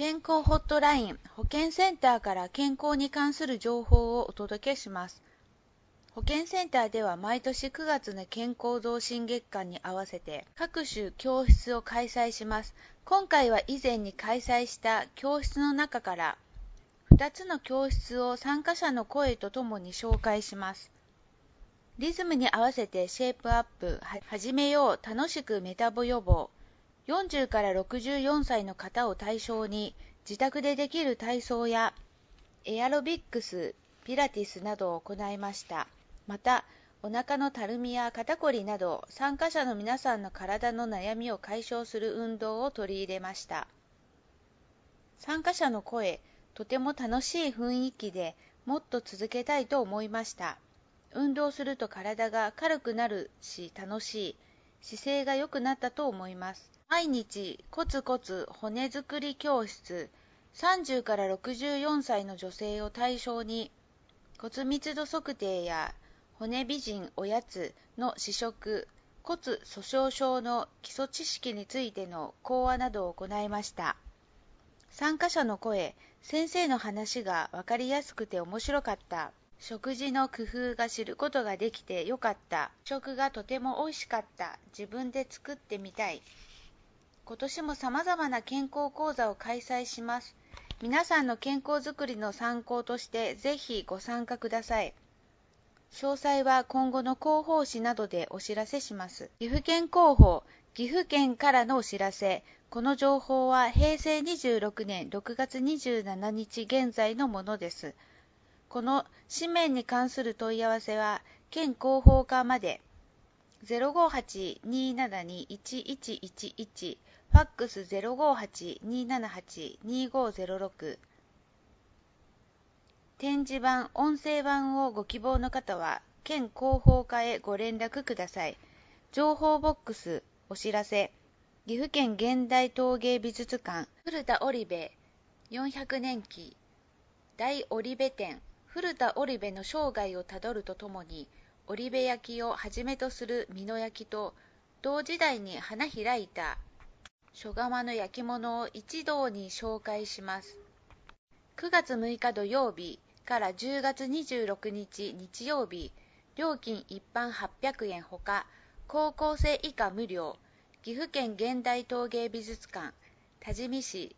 健康ホットライン保健センターから健康に関する情報をお届けします。保健センターでは毎年9月の健康増進月間に合わせて各種教室を開催します。今回は以前に開催した教室の中から2つの教室を参加者の声とともに紹介します。リズムに合わせてシェイプアップ、始めよう楽しくメタボ予防、40から64歳の方を対象に自宅でできる体操やエアロビックス、ピラティスなどを行いました。また、お腹のたるみや肩こりなど参加者の皆さんの体の悩みを解消する運動を取り入れました。参加者の声、とても楽しい雰囲気でもっと続けたいと思いました。運動すると体が軽くなるし楽しい、姿勢が良くなったと思います。毎日コツコツ骨作り教室、30から64歳の女性を対象に骨密度測定や骨美人おやつの試食、骨粗しょう症の基礎知識についての講話などを行いました。参加者の声、先生の話が分かりやすくて面白かった。食事の工夫が知ることができてよかった。食がとても美味しかった。自分で作ってみたい。今年も様々な健康講座を開催します。皆さんの健康づくりの参考としてぜひご参加ください。詳細は今後の広報誌などでお知らせします。岐阜県広報、岐阜県からのお知らせ。この情報は平成26年6月27日現在のものです。この紙面に関する問い合わせは県広報課まで。058-272-1111、ファックス058-278-2506。展示板、音声版をご希望の方は、県広報課へご連絡ください。情報ボックス、お知らせ。岐阜県現代陶芸美術館、古田織部400年期大織部展。古田織部の生涯をたどるとともに、織部焼をはじめとする美濃焼と、同時代に花開いた書窯の焼き物を一堂に紹介します。9月6日土曜日から10月26日日曜日、料金一般800円ほか、高校生以下無料。岐阜県現代陶芸美術館、多治見市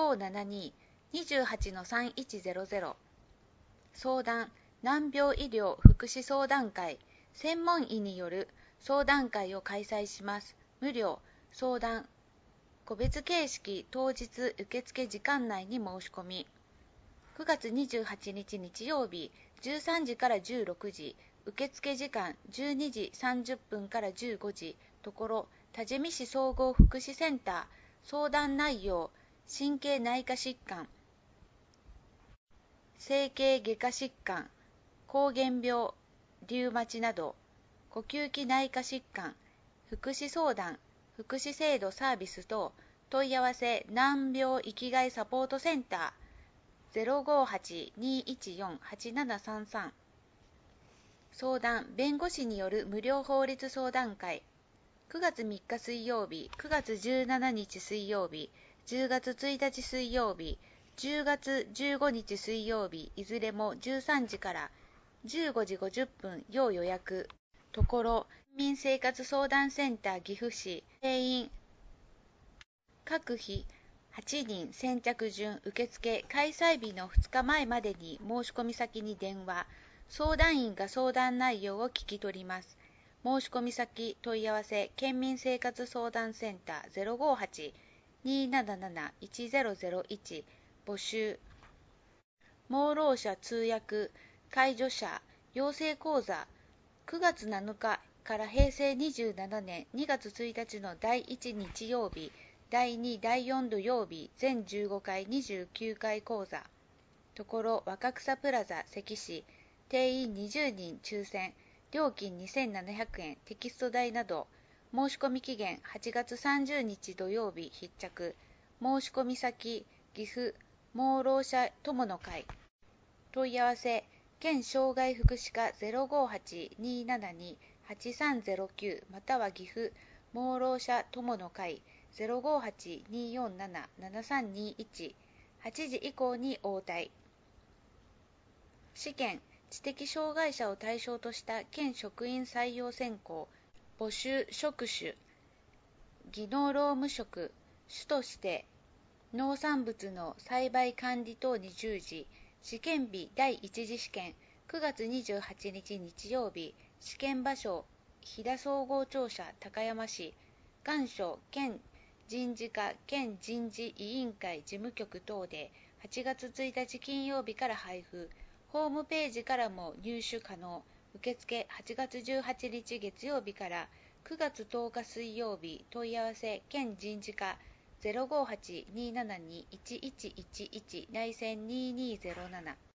0572-28-3100。相談、難病医療福祉相談会、専門医による相談会を開催します。無料。相談、個別形式当日受付時間内に申し込み。9月28日日曜日、13時から16時、受付時間12時30分から15時、ところ、多治見市総合福祉センター。相談内容、神経内科疾患、整形外科疾患、膠原病、リウマチなど、呼吸器内科疾患、福祉相談、福祉制度サービス等、問い合わせ難病生きがいサポートセンター058-214-8733。相談、弁護士による無料法律相談会。9月3日水曜日、9月17日水曜日、10月1日水曜日、10月15日水曜日、いずれも13時から15時50分要予約。ところ、民生活相談センター岐阜市、定員、各日8人先着順受付開催日の2日前までに申し込み先に電話、相談員が相談内容を聞き取ります。申し込み先問い合わせ県民生活相談センター 058-277-1001。募集。盲ろう者通訳介助者養成講座。9月7日から平成27年2月1日の第1日曜日、第2、第4土曜日、全15回29回講座。ところ、若草プラザ関市、定員20人抽選、料金2700円、テキスト代など。申し込み期限8月30日土曜日必着。申し込み先、岐阜盲ろう者友の会。問い合わせ、県障害福祉課 058-272-8309 または岐阜盲ろう者友の会 058-247-7321。 8時以降に応対。試験、知的障害者を対象とした県職員採用選考、募集職種、技能労務職、種として農産物の栽培管理等に従事。試験日第1次試験、9月28日日曜日。試験場所、飛騨総合庁舎高山市。願書、県人事課県人事委員会事務局等で8月1日金曜日から配布。ホームページからも入手可能。受付8月18日月曜日から9月10日水曜日。問い合わせ県人事課058-272-1111内線2207